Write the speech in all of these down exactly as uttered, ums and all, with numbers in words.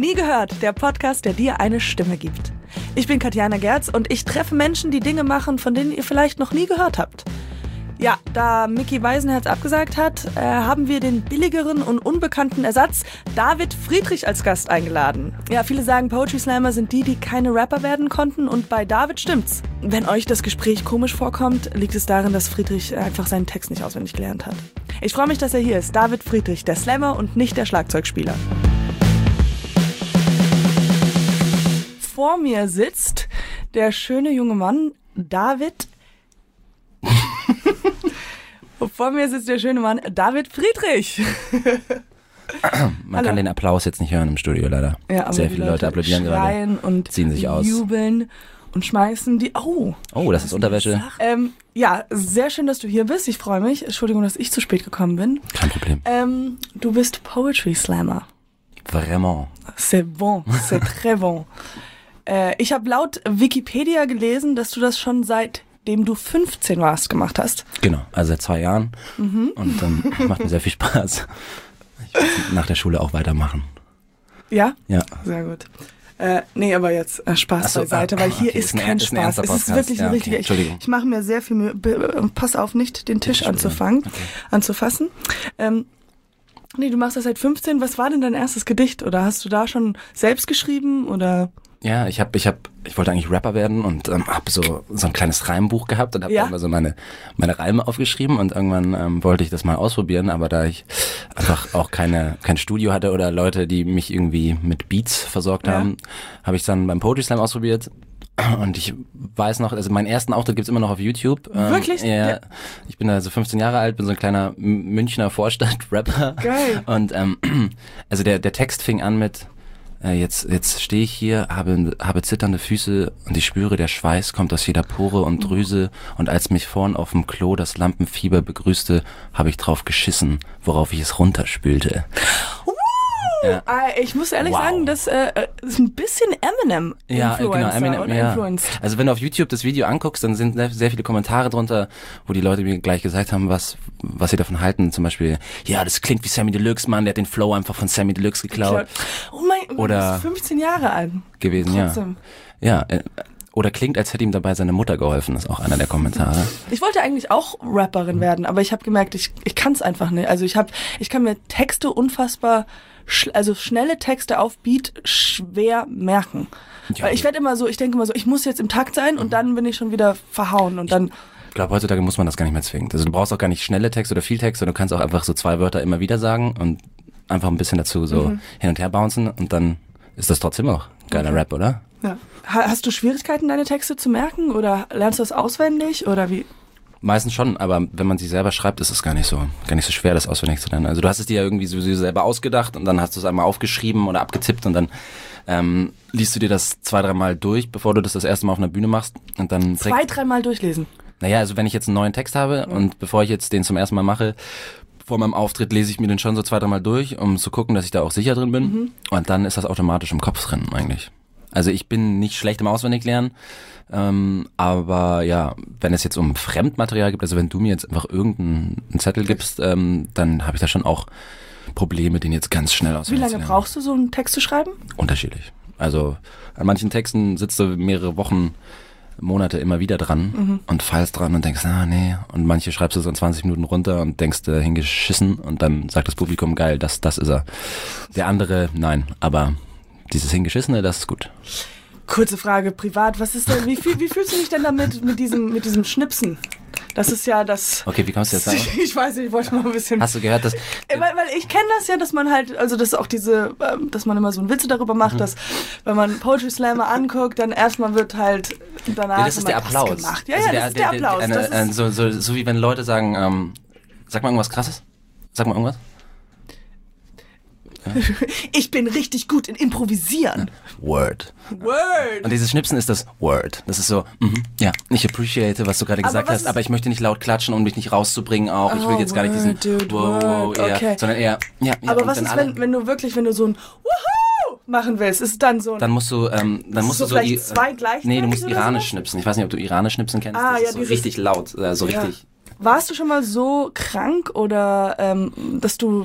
Nie gehört, der Podcast, der dir eine Stimme gibt. Ich bin Katjana Gerz und ich treffe Menschen, die Dinge machen, von denen ihr vielleicht noch nie gehört habt. Ja, da Micky Beisenherz abgesagt hat, äh, haben wir den billigeren und unbekannten Ersatz David Friedrich als Gast eingeladen. Ja, viele sagen, Poetry Slammer sind die, die keine Rapper werden konnten, und bei David stimmt's. Wenn euch das Gespräch komisch vorkommt, liegt es darin, dass Friedrich einfach seinen Text nicht auswendig gelernt hat. Ich freue mich, dass er hier ist. David Friedrich, der Slammer und nicht der Schlagzeugspieler. Vor mir sitzt der schöne junge Mann David Vor mir sitzt der schöne Mann David Friedrich. Man Hallo. Kann den Applaus jetzt nicht hören im Studio, leider. Ja, aber sehr viele Leute, Leute applaudieren gerade und ziehen sich aus. Jubeln und schmeißen die... Oh, oh das ist Unterwäsche. Ähm, ja, sehr schön, dass du hier bist. Ich freue mich. Entschuldigung, dass ich zu spät gekommen bin. Kein Problem. Ähm, du bist Poetry Slammer. Vraiment. C'est bon, c'est très bon. äh, ich habe laut Wikipedia gelesen, dass du das schon seit... dem du fünfzehn warst, gemacht hast. Genau, also seit zwei Jahren. Mhm. Und ähm, macht mir sehr viel Spaß. Ich will nach der Schule auch weitermachen. Ja? Ja. Sehr gut. Äh, nee, aber jetzt äh, Spaß so, beiseite, weil hier okay, ist, ist kein ist Spaß. Es ist wirklich ja, ein richtiger... Okay. Ich, ich mache mir sehr viel Mühe. Pass auf, nicht den Tisch anzufangen, okay. anzufassen. Ähm, nee, du machst das seit fünfzehn. Was war denn dein erstes Gedicht? Oder hast du da schon selbst geschrieben? Oder... Ja, ich habe, ich habe, ich wollte eigentlich Rapper werden und ähm, habe so so ein kleines Reimbuch gehabt und habe ja? immer so meine meine Reime aufgeschrieben und irgendwann ähm, wollte ich das mal ausprobieren, aber da ich einfach auch keine kein Studio hatte oder Leute, die mich irgendwie mit Beats versorgt ja. haben, habe ich dann beim Poetry Slam ausprobiert. Und ich weiß noch, also meinen ersten Auftritt gibt's immer noch auf YouTube. Wirklich? Ähm, ja, ich bin da so fünfzehn Jahre alt, bin so ein kleiner Münchner Vorstadt-Rapper. Geil. Und ähm, also der der Text fing an mit Jetzt, jetzt stehe ich hier, habe, habe zitternde Füße und ich spüre, der Schweiß kommt aus jeder Pore und Drüse, und als mich vorn auf dem Klo das Lampenfieber begrüßte, habe ich drauf geschissen, worauf ich es runterspülte. Ja. Ich muss ehrlich wow. sagen, das äh, ist ein bisschen Eminem-Influencer ja, genau, Eminem, oder ja. Influenced. Also wenn du auf YouTube das Video anguckst, dann sind sehr viele Kommentare drunter, wo die Leute mir gleich gesagt haben, was was sie davon halten. Zum Beispiel, ja, das klingt wie Sammy Deluxe, Mann, der hat den Flow einfach von Sammy Deluxe geklaut. Oh mein Gott, oder du bist fünfzehn Jahre alt. Gewesen, Trotzdem. ja. Ja, äh, oder klingt, als hätte ihm dabei seine Mutter geholfen, ist auch einer der Kommentare. Ich wollte eigentlich auch Rapperin werden, aber ich habe gemerkt, ich ich kann es einfach nicht. Also ich habe, ich kann mir Texte unfassbar, sch- also schnelle Texte auf Beat schwer merken. Ja. Weil ich werde immer so, ich denke immer so, ich muss jetzt im Takt sein und dann bin ich schon wieder verhauen und dann... Ich glaube, heutzutage muss man das gar nicht mehr zwingen. Also du brauchst auch gar nicht schnelle Texte oder viel Texte, du kannst auch einfach so zwei Wörter immer wieder sagen und einfach ein bisschen dazu so mhm. hin und her bouncen und dann ist das trotzdem auch geiler okay. Rap, oder? Ja. Hast du Schwierigkeiten, deine Texte zu merken oder lernst du das auswendig oder wie? Meistens schon, aber wenn man sie selber schreibt, ist es gar nicht so, gar nicht so schwer, das auswendig zu lernen. Also du hast es dir ja irgendwie sowieso selber ausgedacht und dann hast du es einmal aufgeschrieben oder abgetippt und dann ähm, liest du dir das zwei, dreimal durch, bevor du das das erste Mal auf einer Bühne machst und dann zwei, dreimal durchlesen. Naja, also wenn ich jetzt einen neuen Text habe mhm. und bevor ich jetzt den zum ersten Mal mache, vor meinem Auftritt lese ich mir den schon so zwei, dreimal durch, um zu gucken, dass ich da auch sicher drin bin. Mhm. Und dann ist das automatisch im Kopf drin eigentlich. Also ich bin nicht schlecht im Auswendiglernen, ähm, aber ja, wenn es jetzt um Fremdmaterial gibt, also wenn du mir jetzt einfach irgendeinen Zettel gibst, ähm, dann habe ich da schon auch Probleme, den jetzt ganz schnell auswendig zu lernen. Wie lange brauchst du, so einen Text zu schreiben? Unterschiedlich. Also an manchen Texten sitzt du mehrere Wochen, Monate immer wieder dran mhm. und feilst dran und denkst, ah nee, und manche schreibst du so in zwanzig Minuten runter und denkst, äh, hingeschissen, und dann sagt das Publikum, geil, das, das ist er. Der andere, nein, aber dieses Hingeschissene, das ist gut. Kurze Frage, privat, was ist denn, wie, wie, wie fühlst du dich denn damit, mit diesem, mit diesem Schnipsen? Das ist ja das... Okay, wie kommst du jetzt sagen? Ich weiß nicht, ich wollte mal ein bisschen... Hast du gehört, dass... Weil, weil ich kenne das ja, dass man halt, also dass auch diese, dass man immer so einen Witze darüber macht, mhm. dass wenn man Poetry Slammer anguckt, dann erstmal wird halt danach... Ja, das ist der Applaus. Das gemacht. Ja, also ja, der, das ist der, der Applaus. Der, der, eine, das ist so, so, so wie wenn Leute sagen, ähm, sag mal irgendwas Krasses. Sag mal irgendwas. Ich bin richtig gut in Improvisieren. Word. Word. Und dieses Schnipsen ist das Word. Das ist so, mhm, ja, ich appreciate, was du gerade gesagt hast, aber ich möchte nicht laut klatschen, um mich nicht rauszubringen auch. Oh, ich will jetzt gar nicht diesen dude, wow, wow, eher, okay. sondern eher, ja, ja. Aber was ist, wenn, wenn du wirklich, wenn du so ein Woohoo machen willst, ist dann so ein... Dann musst du, ähm, dann musst so du so... vielleicht zwei gleichzeitig? Nee, du musst iranisch so? schnipsen. Ich weiß nicht, ob du iranisch schnipsen kennst. Ah, das ja, ist so dieses, richtig laut, äh, so ja. richtig... Warst du schon mal so krank oder ähm, dass du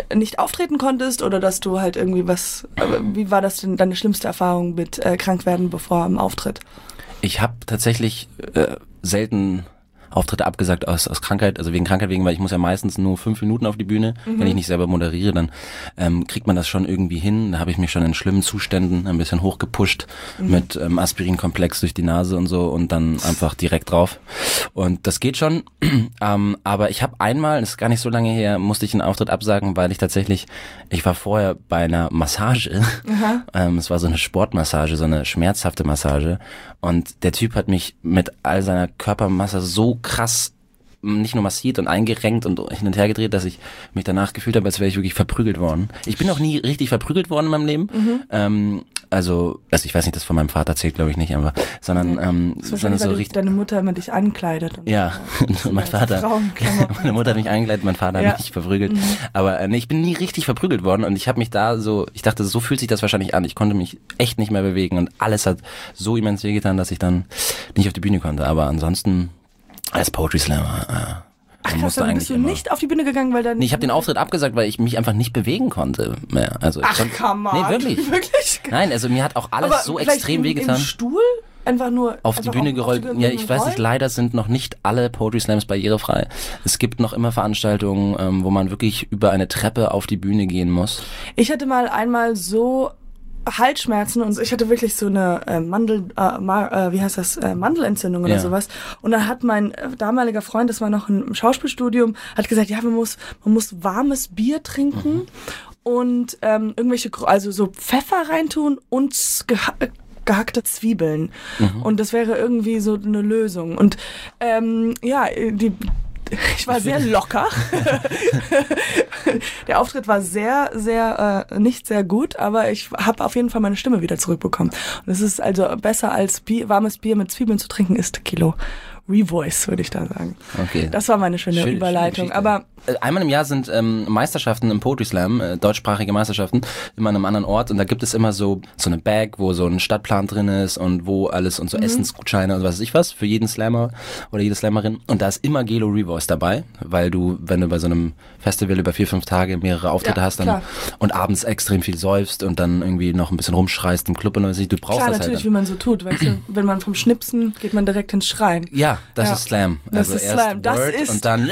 nicht auftreten konntest oder dass du halt irgendwie was, wie war das denn deine schlimmste Erfahrung mit äh, Krankwerden bevor am Auftritt? Ich habe tatsächlich äh, selten Auftritte abgesagt aus aus Krankheit, also wegen Krankheit wegen, weil ich muss ja meistens nur fünf Minuten auf die Bühne. Mhm. Wenn ich nicht selber moderiere, dann ähm, kriegt man das schon irgendwie hin. Da habe ich mich schon in schlimmen Zuständen ein bisschen hochgepusht mhm. mit ähm, Aspirinkomplex durch die Nase und so und dann einfach direkt drauf. Und das geht schon. ähm, aber ich habe einmal, das ist gar nicht so lange her, musste ich einen Auftritt absagen, weil ich tatsächlich, ich war vorher bei einer Massage. ähm, es war so eine Sportmassage, so eine schmerzhafte Massage. Und der Typ hat mich mit all seiner Körpermasse so krass nicht nur massiert und eingerenkt und hin und her gedreht, dass ich mich danach gefühlt habe, als wäre ich wirklich verprügelt worden. Ich bin auch nie richtig verprügelt worden in meinem Leben. Mhm. Ähm, also, also ich weiß nicht, das von meinem Vater erzählt, glaube ich nicht, aber sondern, ähm, so sondern so richtig. Deine Mutter immer dich ankleidet. Und ja, und mein Vater, meine Mutter hat mich eingekleidet, mein Vater ja. hat mich verprügelt. Mhm. Aber äh, nee, ich bin nie richtig verprügelt worden und ich habe mich da so, ich dachte, so fühlt sich das wahrscheinlich an. Ich konnte mich echt nicht mehr bewegen und alles hat so immens wehgetan, dass ich dann nicht auf die Bühne konnte. Aber ansonsten als Poetry Slammer. Äh, Ach krass, dann bist du immer nicht auf die Bühne gegangen, weil dann... Nee, ich habe den Auftritt abgesagt, weil ich mich einfach nicht bewegen konnte mehr. Also Ach, konnte, come on. Nee, wirklich. wirklich? Nein, also mir hat auch alles aber so extrem im, wehgetan. Im Stuhl? Einfach nur... Auf einfach die Bühne auf, gerollt. Auf die ja, ich weiß nicht, leider sind noch nicht alle Poetry Slams barrierefrei. Es gibt noch immer Veranstaltungen, ähm, wo man wirklich über eine Treppe auf die Bühne gehen muss. Ich hatte mal einmal so... Halsschmerzen und ich hatte wirklich so eine äh, Mandel, äh, Ma, äh, wie heißt das, äh, Mandelentzündung oder ja. sowas. Und dann hat mein äh, damaliger Freund, das war noch im Schauspielstudium, hat gesagt, ja, man muss, man muss warmes Bier trinken mhm. und ähm, irgendwelche, also so Pfeffer reintun und geha gehackte Zwiebeln. Mhm. Und das wäre irgendwie so eine Lösung. Und ähm, ja, die ich war sehr locker. Der Auftritt war sehr, sehr, äh, nicht sehr gut, aber ich habe auf jeden Fall meine Stimme wieder zurückbekommen. Und es ist also besser als Bier, warmes Bier mit Zwiebeln zu trinken, ist Kilo Revoice, würde ich da sagen. Okay. Das war meine schöne Schön, Überleitung. Schöne aber einmal im Jahr sind ähm, Meisterschaften im Poetry Slam, äh, deutschsprachige Meisterschaften, immer an einem anderen Ort und da gibt es immer so so eine Bag, wo so ein Stadtplan drin ist und wo alles und so mhm. Essensgutscheine und was weiß ich was für jeden Slammer oder jede Slammerin und da ist immer Gelo Revoice dabei, weil du, wenn du bei so einem Festival über vier, fünf Tage mehrere Auftritte ja, hast dann und abends extrem viel säufst und dann irgendwie noch ein bisschen rumschreist im Club und was weiß ich, du brauchst klar, das natürlich, halt wie man so tut, weißt du, wenn man vom Schnipsen geht man direkt ins Schreien. Ja, das ja. ist Slam. Das also ist erst Slam. Das Word ist und dann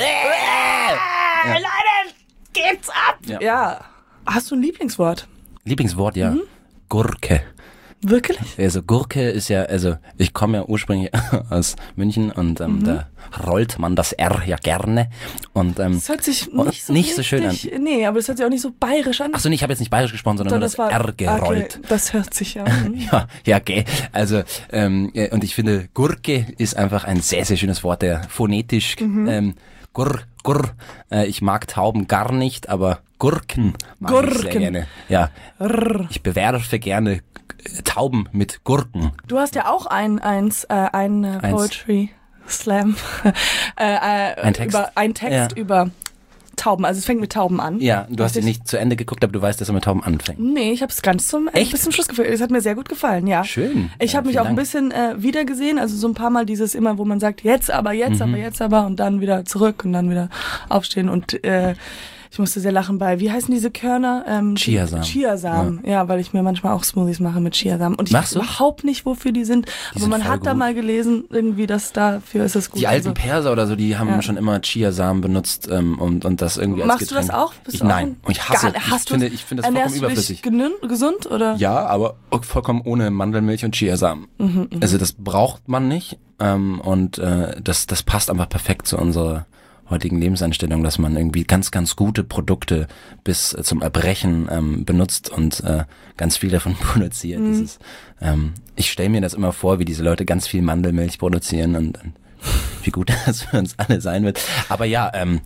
ja. Leute, geht's ab! Ja. ja. Hast du ein Lieblingswort? Lieblingswort, ja. Mhm. Gurke. Wirklich? Also Gurke ist ja, also ich komme ja ursprünglich aus München und ähm, mhm. da rollt man das R ja gerne. Und, ähm, das hört sich nicht, so, nicht so schön an. Nee, aber das hört sich auch nicht so bayerisch an. Achso, nee, ich habe jetzt nicht bayerisch gesprochen, sondern nur das, das R gerollt. Okay, das hört sich ja an. ja, ja, okay. Also, ähm, und ich finde, Gurke ist einfach ein sehr, sehr schönes Wort, der phonetisch mhm. ähm, Gurr, Gurr. Äh, ich mag Tauben gar nicht, aber Gurken mag Gurken. ich sehr gerne. Ja, Rrr. Ich bewerfe gerne Tauben mit Gurken. Du hast ja auch ein, eins, äh, ein äh, Poetry Slam. äh, äh, ein Text, über, ein Text ja. über Tauben. Also es fängt mit Tauben an. Ja, du hast ihn nicht zu Ende geguckt, aber du weißt, dass er mit Tauben anfängt. Nee, ich habe es ganz zum, Echt? bis zum Schluss gefühlt. Es hat mir sehr gut gefallen, ja. Schön. Ich ja, habe mich auch Dank. ein bisschen äh, wiedergesehen, also so ein paar Mal dieses immer, wo man sagt, jetzt aber, jetzt mhm. aber, jetzt aber und dann wieder zurück und dann wieder aufstehen und äh, ich musste sehr lachen bei, wie heißen diese Körner? Ähm, Chiasamen. Chiasamen, ja. ja, weil ich mir manchmal auch Smoothies mache mit Chiasamen. Und ich Machst weiß du? überhaupt nicht, wofür die sind. Die aber sind man hat gut. da mal gelesen, irgendwie, dass dafür ist es gut. Die alten also, Perser oder so, die haben ja. schon immer Chiasamen benutzt ähm, und, und das irgendwie als Machst Getränk. du das auch? Bist ich, du nein, auch ich hasse gar, hast ich finde, ich finde das vollkommen überflüssig. Du dich gesund, oder? Ja, aber vollkommen ohne Mandelmilch und Chiasamen. Mhm, also das braucht man nicht ähm, und äh, das, das passt einfach perfekt zu unserer heutigen Lebenseinstellung, dass man irgendwie ganz, ganz gute Produkte bis äh, zum Erbrechen ähm, benutzt und äh, ganz viel davon produziert. Mhm. Das ist, ähm, ich stelle mir das immer vor, wie diese Leute ganz viel Mandelmilch produzieren und, und wie gut das für uns alle sein wird. Aber ja, ähm,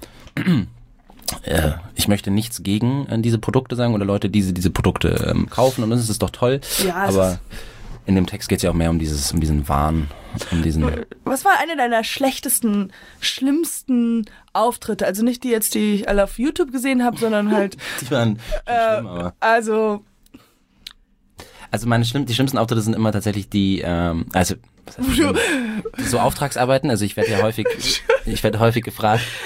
äh, ich möchte nichts gegen äh, diese Produkte sagen oder Leute, die diese, diese Produkte ähm, kaufen und das ist doch toll. Ja, aber in dem Text geht es ja auch mehr um dieses, um diesen Wahn. Um diesen Was war eine deiner schlechtesten, schlimmsten Auftritte? Also nicht die jetzt, die ich alle auf YouTube gesehen habe, sondern halt. Die waren äh, schlimm, aber. Also. Also meine schlimm, die schlimmsten Auftritte sind immer tatsächlich die, ähm, also was heißt, so Auftragsarbeiten. Also ich werde ja häufig, ich werde häufig gefragt.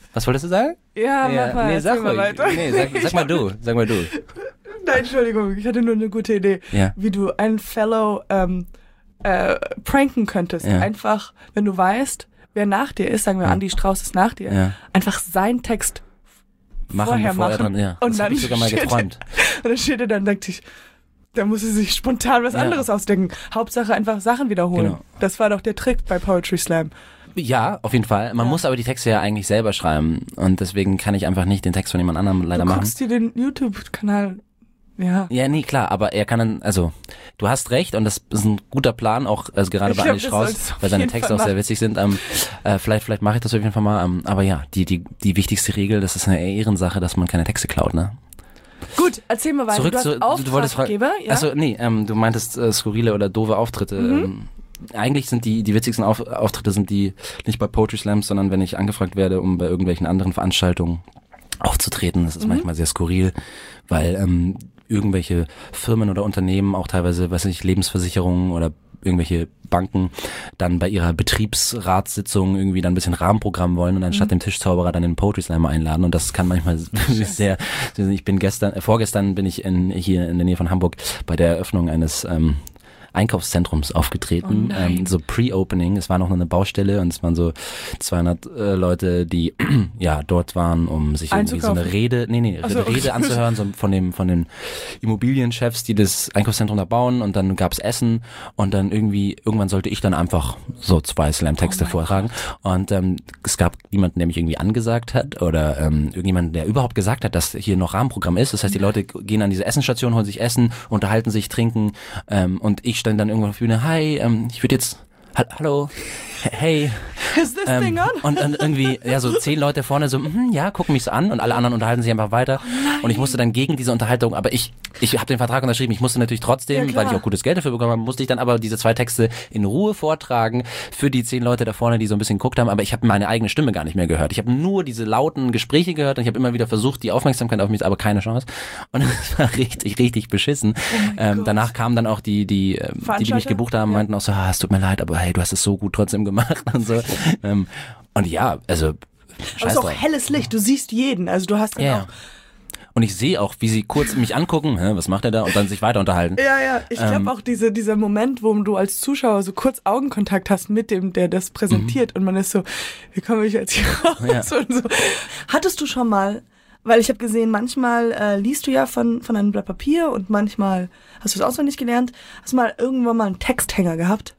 Was wolltest du sagen? Ja, ja. mach mal, nee, sag mal weiter. Nee, sag, sag mal du, sag mal du. Nein, Entschuldigung, ich hatte nur eine gute Idee, ja. wie du einen Fellow ähm, äh, pranken könntest. Ja. Einfach, wenn du weißt, wer nach dir ist, sagen wir, ja. Andi Strauß ist nach dir, ja. einfach seinen Text machen, vorher bevor machen. Er dran, ja. Und das dann hab ich sogar mal geträumt. Und dann steht er dann, dachte ich, da muss sie sich spontan was ja. anderes ausdenken. Hauptsache einfach Sachen wiederholen. Genau. Das war doch der Trick bei Poetry Slam. Ja, auf jeden Fall. Man ja. muss aber die Texte ja eigentlich selber schreiben. Und deswegen kann ich einfach nicht den Text von jemand anderem leider machen. Du guckst dir den YouTube-Kanal... Ja. Ja, nee, klar, aber er kann dann, also, du hast recht und das ist ein guter Plan, auch also gerade bei Andi Strauß, weil seine Texte auch sehr witzig sind. Ähm, äh, vielleicht vielleicht mache ich das auf jeden Fall mal, ähm, aber ja, die die die wichtigste Regel, das ist eine Ehrensache, dass man keine Texte klaut, ne? Gut, erzähl mal weiter. Zurück du hast zu, Auftraggeber, du wolltest fragen, ja? Achso, nee, ähm, du meintest äh, skurrile oder doofe Auftritte. Mhm. Ähm, eigentlich sind die die witzigsten Auf, Auftritte sind die nicht bei Poetry Slams, sondern wenn ich angefragt werde, um bei irgendwelchen anderen Veranstaltungen aufzutreten. Das ist mhm. manchmal sehr skurril, weil ähm, irgendwelche Firmen oder Unternehmen, auch teilweise, weiß nicht, Lebensversicherungen oder irgendwelche Banken, dann bei ihrer Betriebsratssitzung irgendwie dann ein bisschen Rahmenprogramm wollen und anstatt mhm. dem Tischzauberer dann den Poetry Slammer einladen und das kann manchmal sehr, ich bin gestern, äh, vorgestern bin ich in, hier in der Nähe von Hamburg bei der Eröffnung eines ähm, Einkaufszentrums aufgetreten, oh ähm, so Pre-Opening. Es war noch eine Baustelle und es waren so zweihundert äh, Leute, die ja dort waren, um sich irgendwie so eine Rede, nee, nee, so, Rede okay. anzuhören, so von dem von den Immobilienchefs, die das Einkaufszentrum da bauen und dann gab's Essen und dann irgendwie, irgendwann sollte ich dann einfach so zwei Slam-Texte oh vortragen Gott. Und ähm, es gab niemanden, der mich irgendwie angesagt hat oder ähm, irgendjemanden, der überhaupt gesagt hat, dass hier noch Rahmenprogramm ist. Das heißt, die Leute gehen an diese Essensstation, holen sich Essen, unterhalten sich, trinken ähm, und ich stand dann irgendwann auf der Bühne, hi, ähm, ich würde jetzt, ha- hallo, hey. Is this ähm, thing on? Und dann irgendwie, ja, so zehn Leute vorne so, mm, ja, gucken mich so an und alle anderen unterhalten sich einfach weiter. Oh und ich musste dann gegen diese Unterhaltung, aber ich, ich habe den Vertrag unterschrieben, ich musste natürlich trotzdem, ja, weil ich auch gutes Geld dafür bekommen habe, musste ich dann aber diese zwei Texte in Ruhe vortragen für die zehn Leute da vorne, die so ein bisschen geguckt haben, aber ich habe meine eigene Stimme gar nicht mehr gehört. Ich habe nur diese lauten Gespräche gehört und ich habe immer wieder versucht, die Aufmerksamkeit auf mich, aber keine Chance. Und es war richtig, richtig beschissen. Oh ähm, danach kamen dann auch die, die, äh, die, die mich gebucht haben, ja. meinten auch so, ah, es tut mir leid, aber hey, du hast es so gut trotzdem gemacht und so. ähm, und ja, also scheiß aber es ist auch helles Licht, du siehst jeden, also du hast dann ja. auch... Und ich sehe auch, wie sie kurz mich angucken, hä, was macht er da, und dann sich weiter unterhalten. Ja, ja, ich glaube ähm, auch diese, dieser Moment, wo du als Zuschauer so kurz Augenkontakt hast mit dem, der das präsentiert mhm. und man ist so, wie komme ich jetzt hier raus ja. und so. Hattest du schon mal, weil ich habe gesehen, manchmal äh, liest du ja von, von einem Blatt Papier und manchmal hast du es auswendig gelernt, hast du mal irgendwann mal einen Texthänger gehabt?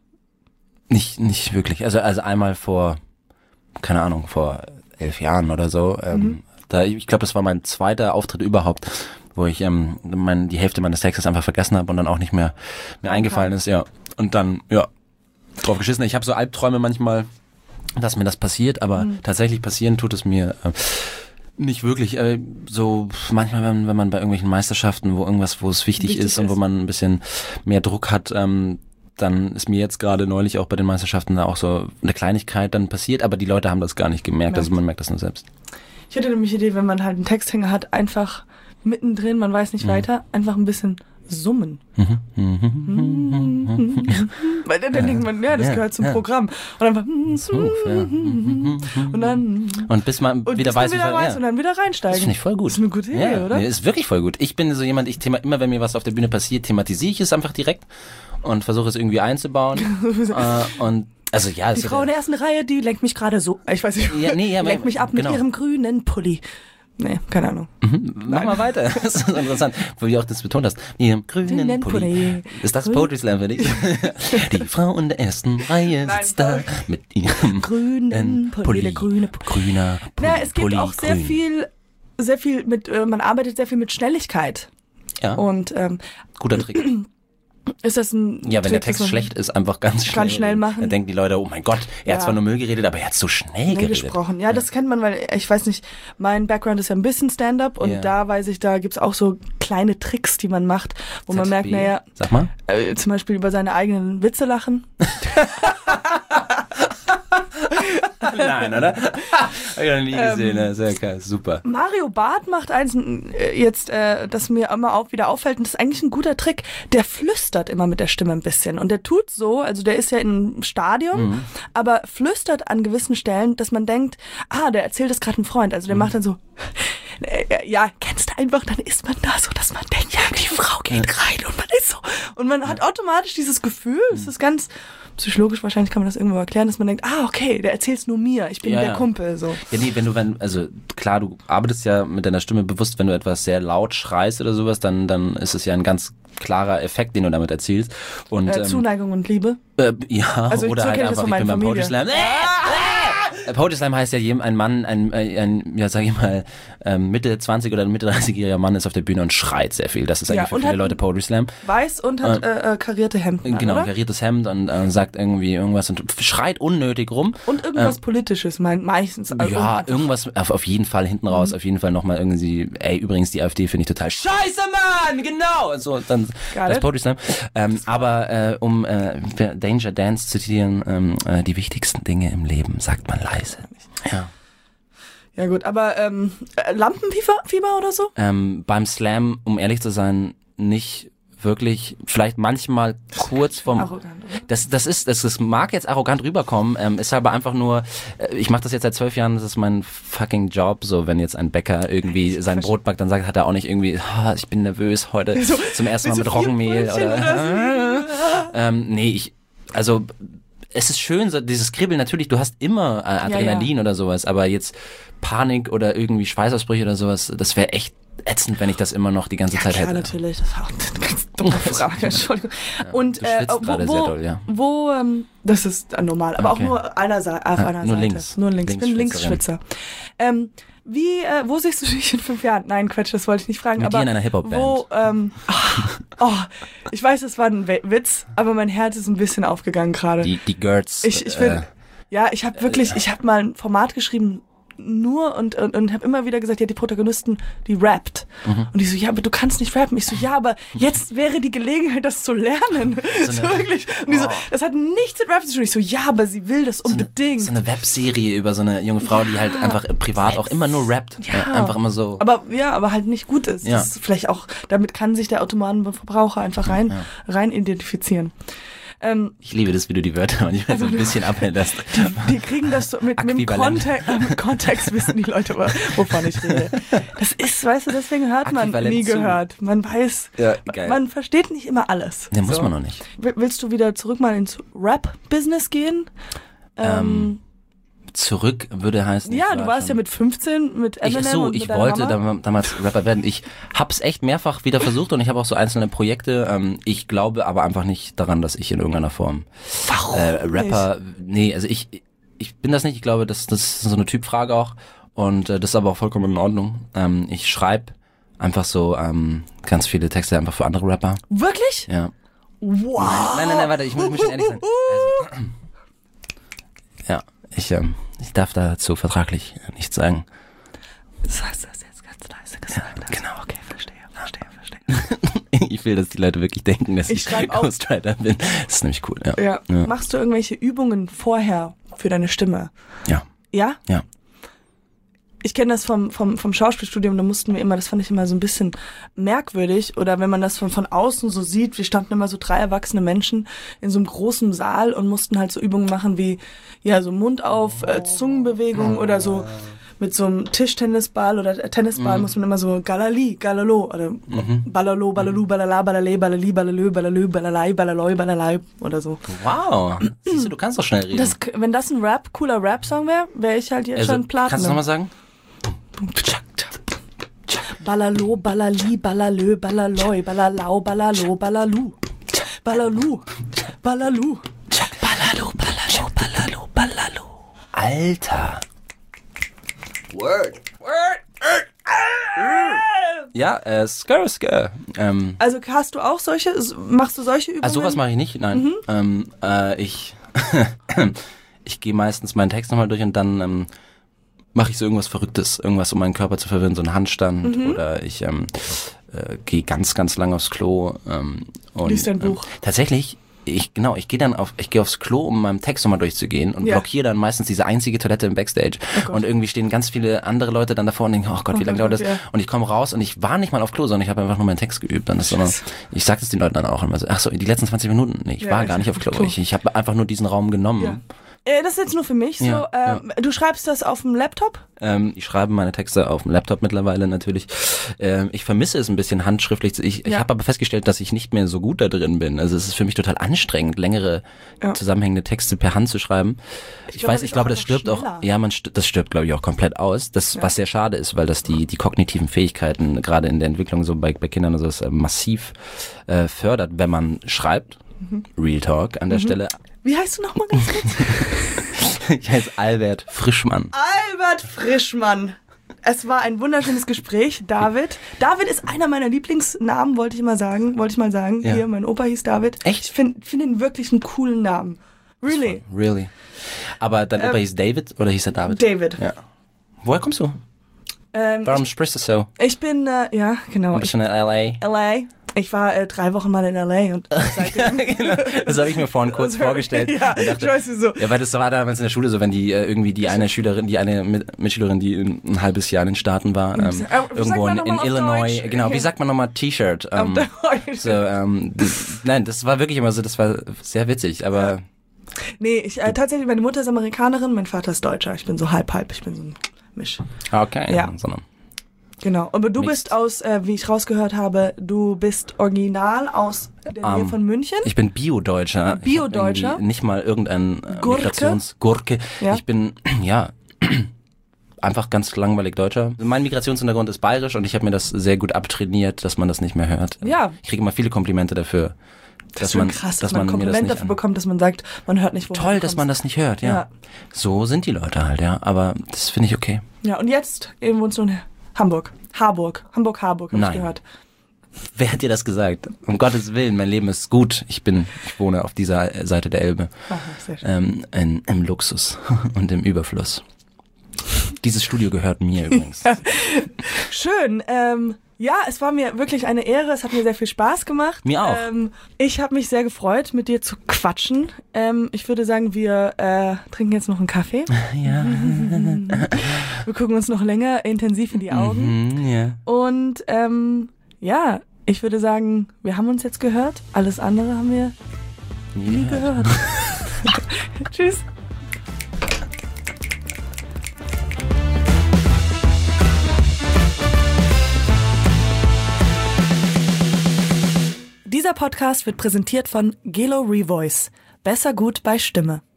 Nicht, nicht wirklich. Also, also einmal vor, keine Ahnung, vor elf Jahren oder so. Ähm, mhm. da, ich glaube, das war mein zweiter Auftritt überhaupt, wo ich ähm, mein, die Hälfte meines Textes einfach vergessen habe und dann auch nicht mehr mir okay. eingefallen ist. Ja. Und dann, ja, drauf geschissen. Ich habe so Albträume manchmal, dass mir das passiert, aber mhm. tatsächlich passieren tut es mir äh, nicht wirklich. Äh, so manchmal, wenn, wenn man bei irgendwelchen Meisterschaften, wo irgendwas, wo es wichtig, wichtig ist, ist und wo man ein bisschen mehr Druck hat, ähm, dann ist mir jetzt gerade neulich auch bei den Meisterschaften da auch so eine Kleinigkeit dann passiert, aber die Leute haben das gar nicht gemerkt, merkt. Also man merkt das nur selbst. Ich hatte nämlich die Idee, wenn man halt einen Texthänger hat, einfach mittendrin, man weiß nicht mhm. weiter, einfach ein bisschen summen. Mhm. Mhm. Weil dann denkt man, ja, das ja, gehört zum ja. Programm. Und einfach so, ja. und dann und bis man und wieder bis weiß, man wieder weiß ja. und dann wieder reinsteigen. Das finde ich voll gut. Das ist eine gute Idee, ja, oder? Nee, ist wirklich voll gut. Ich bin so jemand, ich thema, immer wenn mir was auf der Bühne passiert, thematisiere ich es einfach direkt und versuche es irgendwie einzubauen. äh, und also ja, die Frau in der ersten Reihe, die lenkt mich gerade so, ich weiß nicht, ja, nee, ja, die lenkt mich ab genau. mit ihrem grünen Pulli. Nee, keine Ahnung. Mhm, mach mal weiter. Das ist interessant, wo du auch das betont hast. Mit ihrem grünen Pulli. Pulli. Ist das Poetry Slam für dich? Die Frau in der ersten Reihe sitzt Nein, da mit ihrem grünen Pulli. Pulli. Der grüne Pulli. Grüner Pulli. Ja, es gibt Pulli, auch sehr grün. viel, sehr viel mit, äh, man arbeitet sehr viel mit Schnelligkeit. Ja. Und, ähm, guter Trick. Ist das ein Ja, wenn Trick, der Text schlecht ist, einfach ganz schnell. Ganz schnell machen. Dann denken die Leute, oh mein Gott, er ja. hat zwar nur Müll geredet, aber er hat so schnell nee, geredet. gesprochen. Ja, ja, das kennt man, weil ich weiß nicht, mein Background ist ja ein bisschen Stand-up und ja. da weiß ich, da gibt's auch so kleine Tricks, die man macht, wo Z B. Man merkt, naja, sag mal. Äh, zum Beispiel über seine eigenen Witze lachen. Nein, oder? Hab ich noch nie gesehen, ähm, sehr geil, super. Mario Barth macht eins äh, jetzt, äh, das mir immer auch wieder auffällt, und das ist eigentlich ein guter Trick, der flüstert immer mit der Stimme ein bisschen und der tut so, also der ist ja im Stadion, mhm. aber flüstert an gewissen Stellen, dass man denkt, ah, der erzählt das gerade einem Freund, also der mhm. macht dann so, äh, ja, kennst du einfach, dann ist man da so, dass man denkt, ja, die Frau geht rein und man ist so, und man hat automatisch dieses Gefühl, es ist ganz psychologisch, wahrscheinlich kann man das irgendwo erklären, dass man denkt, ah, okay, der erzählt's nur mir, ich bin ja, der ja. Kumpel, so. Ja, nee, wenn du, wenn, also klar, du arbeitest ja mit deiner Stimme bewusst, wenn du etwas sehr laut schreist oder sowas, dann, dann ist es ja ein ganz klarer Effekt, den du damit erzielst. Und, äh, Zuneigung ähm, und Liebe? Äh, ja, also oder halt einfach, ich bin beim Poetry Slam. Poetry Slam heißt ja, ein Mann, ein, ein ja, sag ich mal, ähm, Mitte zwanzig oder Mitte dreißig-jähriger Mann ist auf der Bühne und schreit sehr viel. Das ist eigentlich ja, für viele Leute Poetry Slam. Weiß und hat äh, äh, karierte Hemden Genau, an, oder? kariertes Hemd und äh, sagt irgendwie irgendwas und schreit unnötig rum. Und irgendwas ähm, Politisches, mein, meistens. Also ja, irgendwas, auf, auf jeden Fall hinten raus, mhm. auf jeden Fall nochmal irgendwie, ey, übrigens, die AfD finde ich total scheiße, Mann, genau! Und so, dann Got das it. Poetry Slam. Ähm, aber äh, um äh, Danger Dance zu zitieren, ähm, äh, die wichtigsten Dinge im Leben sagt man leise. Ja. Ja gut, aber ähm, Lampenfieber Fieber oder so? Ähm, beim Slam, um ehrlich zu sein, nicht wirklich, vielleicht manchmal kurz vom... Arrogant, oder? Das, das ist, das, das mag jetzt arrogant rüberkommen, ähm, ist aber einfach nur, äh, ich mache das jetzt seit zwölf Jahren, das ist mein fucking Job, so wenn jetzt ein Bäcker irgendwie sein Brot backt, dann sagt, hat er auch nicht irgendwie, oh, ich bin nervös heute so, zum ersten Mal mit Roggenmehl oder... oder ähm, nee, ich, also... Es ist schön, so dieses Kribbeln, natürlich, du hast immer äh, Adrenalin ja, ja. oder sowas, aber jetzt Panik oder irgendwie Schweißausbrüche oder sowas, das wäre echt ätzend, wenn ich das immer noch die ganze ja, Zeit klar, hätte. Ja, natürlich, das war eine ganz dumme Frage, Entschuldigung. Ja, und du schwitzt äh, wo, gerade wo, sehr doll, ja. Wo, ähm, das ist äh, normal, aber okay. auch nur einer Seite, auf ja, einer nur Seite. Links. Nur links. Ich bin Linksschwitzer. Ähm, Wie, äh, wo siehst du dich in fünf Jahren? Nein, Quatsch, das wollte ich nicht fragen. Mit aber dir in einer Hip-Hop-Band. Wo, ähm, oh, ich weiß, das war ein Witz, aber mein Herz ist ein bisschen aufgegangen gerade. Die, die Gerds. Ich, ich will, äh, ja, ich habe wirklich, ich habe mal ein Format geschrieben, nur und und, und habe immer wieder gesagt, ja, die Protagonisten, die rappt. Mhm. Und die so, ja, aber du kannst nicht rappen. Ich so, ja, aber jetzt wäre die Gelegenheit, das zu lernen. So, so eine, wirklich. Und die so, das hat nichts mit Rap zu tun. Ich so, ja, aber sie will das unbedingt. So eine, so eine Webserie über so eine junge Frau, ja, die halt einfach privat auch immer nur rappt. Ja. Äh, einfach immer so. Aber ja, aber halt nicht gut ist. Ja. Das ist vielleicht auch, damit kann sich der Automatenverbraucher einfach rein, ja. rein identifizieren. Ähm, ich liebe das, wie du die Wörter manchmal also, so ein bisschen abänderst. Die, die kriegen das so mit, mit dem Kontext, äh, Kontext wissen die Leute, wovon ich rede. Das ist, weißt du, deswegen hört man nie gehört. Man weiß, ja, geil. Man versteht nicht immer alles. Ja, so. muss man noch nicht. Willst du wieder zurück mal ins Rap-Business gehen? Ähm, ähm Zurück würde heißen. Ja, du warst ja mit fünfzehn mit Eminem. Ich, so, und mit ich wollte Mama. damals Rapper werden. Ich hab's echt mehrfach wieder versucht und ich habe auch so einzelne Projekte. Ähm, ich glaube aber einfach nicht daran, dass ich in irgendeiner Form Warum äh, Rapper. nicht? Nee, also ich ich bin das nicht. Ich glaube, das das ist so eine Typfrage auch und äh, das ist aber auch vollkommen in Ordnung. Ähm, ich schreibe einfach so ähm, ganz viele Texte einfach für andere Rapper. Wirklich? Ja. Wow. Nein, nein, nein, warte. Ich muss, muss schon ehrlich sein. Also, ja. Ich, ähm, ich darf dazu vertraglich nichts sagen. Du sagst das jetzt ganz leise gesagt. Ja, genau. Okay, verstehe, verstehe, verstehe. Ich will, dass die Leute wirklich denken, dass ich, ich Ghostwriter bin. Das ist nämlich cool, ja. Ja. ja. Machst du irgendwelche Übungen vorher für deine Stimme? Ja. Ja? Ja. Ich kenne das vom, vom, vom Schauspielstudium, da mussten wir immer, das fand ich immer so ein bisschen merkwürdig, oder wenn man das von, von außen so sieht, wir standen immer so drei erwachsene Menschen in so einem großen Saal und mussten halt so Übungen machen wie, ja, so Mund auf, äh, Zungenbewegung oder so mit so einem Tischtennisball oder Tennisball mhm. muss man immer so Galali, Galalo oder mhm. Balalo, Balalu, Balala, Balale, Balali, Balalö, Balalö, Balalei, Balaloi, Balalei oder so. Wow, siehst du, du kannst doch schnell reden. Das, wenn das ein Rap, cooler Rap-Song wäre, wäre ich halt jetzt also, schon Platin. Kannst du nochmal sagen? Balalo, Balali, Balalö, Balaloi, Balalau, Balalo, Balalu. Balalu, Balalu. Balalu, Balalu, Balalu, Balalu. Alter. Word. Word. Ja, äh, skr, skr. Ähm, also hast du auch solche, machst du solche Übungen? Also sowas mache ich nicht, nein. Mhm. Ähm, äh, ich ich gehe meistens meinen Text nochmal durch und dann ähm, mache ich so irgendwas Verrücktes, irgendwas, um meinen Körper zu verwirren, so einen Handstand mhm. oder ich ähm, äh, gehe ganz, ganz lang aufs Klo. Ähm, und, Liest dein Buch? Ähm, tatsächlich, ich genau, ich gehe dann auf, ich gehe aufs Klo, um meinen Text nochmal durchzugehen und Ja. blockiere dann meistens diese einzige Toilette im Backstage. Oh und irgendwie stehen ganz viele andere Leute dann davor und denken, oh Gott, wie Oh lange Gott, dauert das? ja. Und ich komme raus und ich war nicht mal auf Klo, sondern ich habe einfach nur meinen Text geübt. Dann ist immer, ich sage das den Leuten dann auch immer so, ach so, die letzten zwanzig Minuten, nee, ich Ja, war ich- gar nicht auf Klo. Klo. Ich, ich habe einfach nur diesen Raum genommen. Ja. Äh, das ist jetzt nur für mich so. Ja, ähm, Du schreibst das auf dem Laptop? Ähm, ich schreibe meine Texte auf dem Laptop mittlerweile natürlich. Ähm, ich vermisse es ein bisschen handschriftlich. Ich, ich Ja. habe aber festgestellt, dass ich nicht mehr so gut da drin bin. Also es ist für mich total anstrengend, längere Ja. zusammenhängende Texte per Hand zu schreiben. Ich, Ich glaube, weiß, das ich ist glaube, auch das einfach stirbt auch. schneller. Ja, man st- das stirbt, glaube ich, auch komplett aus. Das, Ja. was sehr schade ist, weil das die die kognitiven Fähigkeiten gerade in der Entwicklung so bei, bei Kindern und so das, äh, massiv äh, fördert, wenn man schreibt. Mhm. Real Talk an der Stelle. Wie heißt du nochmal ganz kurz? Ich heiße Albert Frischmann. Albert Frischmann. Es war ein wunderschönes Gespräch, David. David ist einer meiner Lieblingsnamen, wollte ich mal sagen. Wollte ich mal sagen. Ja. Hier, mein Opa hieß David. Echt? Ich finde find ihn wirklich einen coolen Namen. Really? Really. Aber dein Opa Ähm, hieß David oder hieß er David? David. Ja. Woher kommst du? Ähm, Warum sprichst du so? ich, ich bin, äh, ja, genau. Ein Ich, bisschen in L A. L A. Ich war äh, drei Wochen mal in L A und seitdem... Genau. Das habe ich mir vorhin kurz vorgestellt. Ja, und dachte, ich weiß wieso. ja, weil das war damals in der Schule so, wenn die äh, irgendwie die eine Schülerin, die eine Mit Mitschülerin, die ein, ein halbes Jahr in den Staaten war, ähm, Äh, wie sagt irgendwo man in, noch in mal auf Illinois, Deutsch? genau, wie sagt man nochmal T-Shirt? Ähm, Deutsch. so, ähm, das, nein, das war wirklich immer so, das war sehr witzig, aber Nee, ich, äh, tatsächlich, meine Mutter ist Amerikanerin, mein Vater ist Deutscher. Ich bin so halb-halb, ich bin so ein Misch. okay. Ja. Sondern, Genau, aber du Mixed. bist aus, äh, wie ich rausgehört habe, du bist original aus der Nähe Um, von München. ich bin Bio-Deutscher. Ich hab Bio-Deutscher? irgendwie nicht mal irgendein äh, Gurke? Migrationsgurke. Ja. Ich bin, ja, einfach ganz langweilig Deutscher. Mein Migrationshintergrund ist bayerisch und ich habe mir das sehr gut abtrainiert, dass man das nicht mehr hört. Ja. Ich kriege immer viele Komplimente dafür. Das dass ist schon man, krass, dass dass man ein man mir das Kompliment nicht dafür an- bekommt, dass man sagt, man hört nicht, woher Toll, du dass kommst. man das nicht hört, ja. Ja. So sind die Leute halt, ja. Aber das finde ich okay. Ja, und jetzt eben wohnst du in Hamburg. Harburg. Hamburg-Harburg, habe ich Nein. gehört. Wer hat dir das gesagt? Um Gottes Willen, mein Leben ist gut. Ich bin, ich wohne auf dieser Seite der Elbe. Aha, sehr schön. Ähm, in, im Luxus und im Überfluss. Dieses Studio gehört mir übrigens. Schön. Ähm, ja, es war mir wirklich eine Ehre. Es hat mir sehr viel Spaß gemacht. Mir auch. Ähm, ich habe mich sehr gefreut, mit dir zu quatschen. Ähm, ich würde sagen, wir äh, trinken jetzt noch einen Kaffee. Ja. Wir gucken uns noch länger intensiv in die Augen. Mhm, ja. Und ähm, ja, ich würde sagen, wir haben uns jetzt gehört. Alles andere haben wir nie Ja. gehört. Tschüss. Dieser Podcast wird präsentiert von Gelo Revoice. Besser gut bei Stimme.